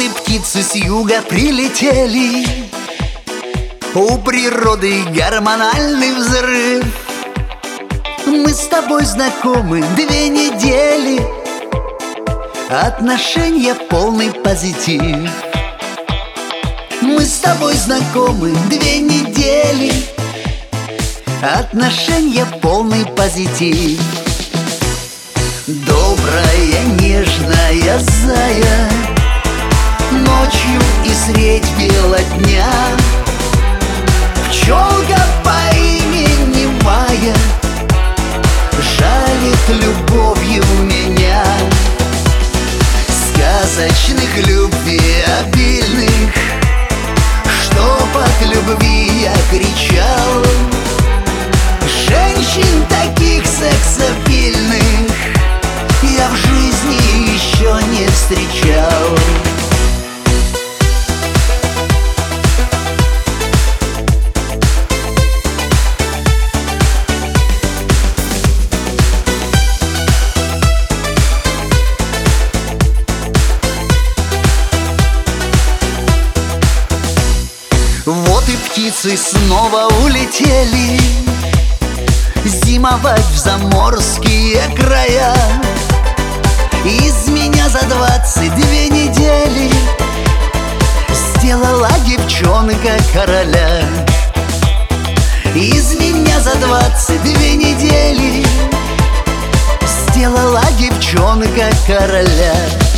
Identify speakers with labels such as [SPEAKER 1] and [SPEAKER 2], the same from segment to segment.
[SPEAKER 1] и птицы с юга прилетели. У природы гормональный взрыв. Мы с тобой знакомы 2 недели. Отношения полный позитив. Мы с тобой знакомы 2 недели. Отношения полный позитив. Добрая, нежная зая, ночью и средь бела дня. Пчелка по имени Майя жалит любовью меня. Сказочных любви обильных, чтоб от любви я кричал. Женщин таких сексапильных я в жизни еще не встречал. Вот и птицы снова улетели зимовать в заморские края. Из меня за 22 недели сделала девчонка короля. Из меня за 22 недели сделала девчонка короля.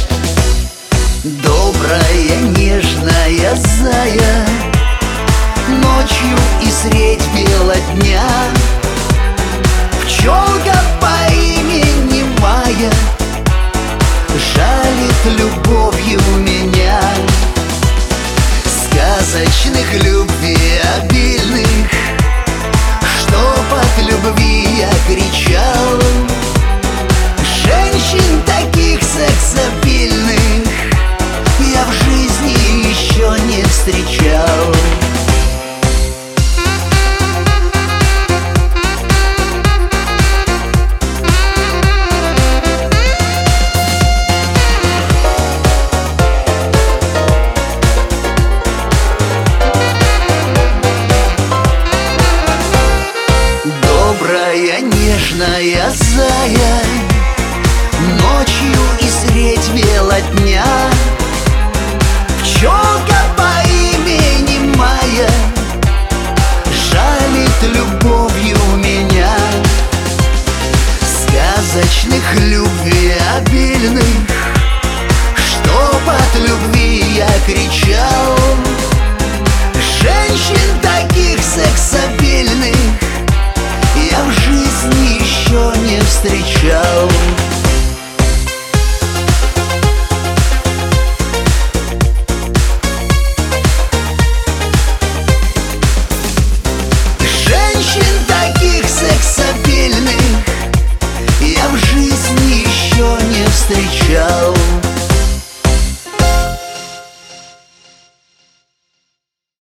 [SPEAKER 1] Добрая, нежная зая, ночью и средь бела дня. Пчелка по имени Майя жалит любовью меня. Сказочных любви обильных, чтоб от любви я кричал. Женщин таких сексапильных я в жизни еще не встречал. Добрая, нежная зая, ночью и средь бела дня. Пчелка по имени Майя жалит любовью меня. Сказочных любви обильных, чтоб от любви я кричал. Женщин таких сексапильных я в жизни еще не встречал.